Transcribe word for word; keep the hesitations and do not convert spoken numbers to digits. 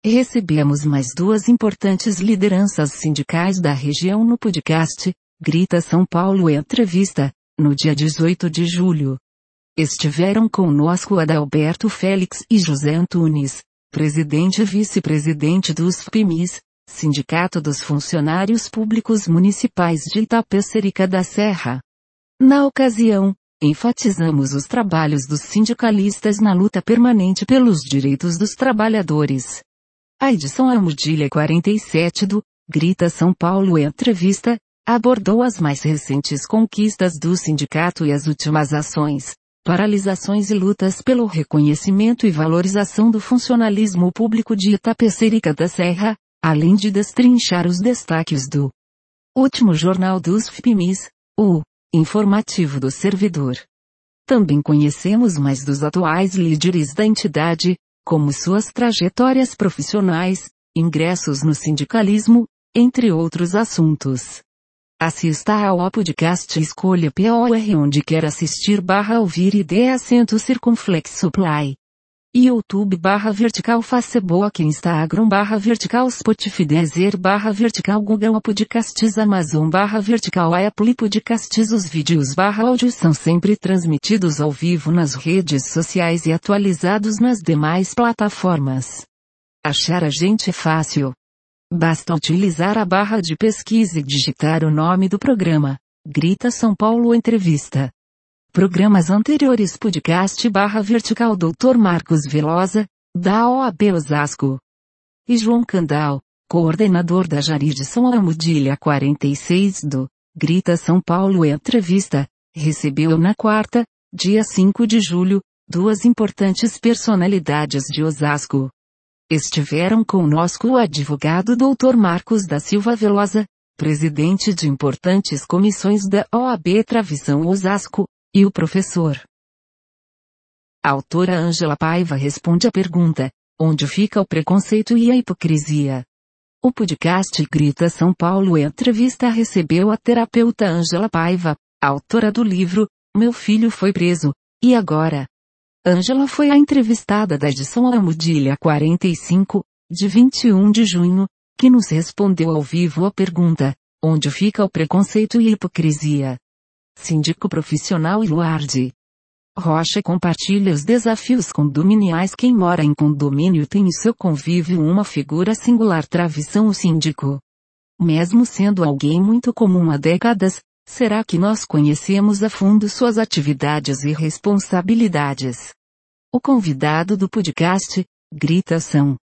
Recebemos mais duas importantes lideranças sindicais da região no podcast Grita São Paulo Entrevista, no dia dezoito de julho. Estiveram conosco Adalberto Félix e José Antunes, presidente e vice-presidente dos F P M I S, Sindicato dos Funcionários Públicos Municipais de Itapecerica da Serra. Na ocasião, enfatizamos os trabalhos dos sindicalistas na luta permanente pelos direitos dos trabalhadores. A edição Almudilha quarenta e sete do Grita São Paulo Entrevista abordou as mais recentes conquistas do sindicato e as últimas ações, paralisações e lutas pelo reconhecimento e valorização do funcionalismo público de Itapecerica da Serra, além de destrinchar os destaques do último jornal dos F P M I S, o Informativo do Servidor. Também conhecemos mais dos atuais líderes da entidade, como suas trajetórias profissionais, ingressos no sindicalismo, entre outros assuntos. Assista ao podcast Escolha P O R onde quer assistir barra ouvir e dê acento circunflexo play. YouTube barra vertical Facebook Instagram barra vertical Spotify Deezer barra vertical Google Podcasts Amazon barra vertical Apple Podcasts. Os vídeos barra áudio são sempre transmitidos ao vivo nas redes sociais e atualizados nas demais plataformas. Achar a gente é fácil. Basta utilizar a barra de pesquisa e digitar o nome do programa, Grita São Paulo Entrevista. Programas anteriores podcast barra vertical doutor Marcos Velosa, da O A B Osasco. E João Candal, coordenador da Jurisdição Almudilha quarenta e seis do Grita São Paulo Entrevista, recebeu na quarta, dia cinco de julho, duas importantes personalidades de Osasco. Estiveram conosco o advogado doutor Marcos da Silva Velosa, presidente de importantes comissões da O A B Travissão Osasco, e o professor. A autora Ângela Paiva responde à pergunta, onde fica o preconceito e a hipocrisia? O podcast Grita São Paulo Entrevista recebeu a terapeuta Ângela Paiva, autora do livro, Meu Filho Foi Preso, e Agora? Ângela foi a entrevistada da edição Almudilha quarenta e cinco, de vinte e um de junho, que nos respondeu ao vivo a pergunta, onde fica o preconceito e a hipocrisia? Síndico profissional Iluardi Rocha compartilha os desafios condominiais. Quem mora em condomínio tem em seu convívio uma figura singular, travissão o síndico. Mesmo sendo alguém muito comum há décadas, será que nós conhecemos a fundo suas atividades e responsabilidades? O convidado do podcast, Grita São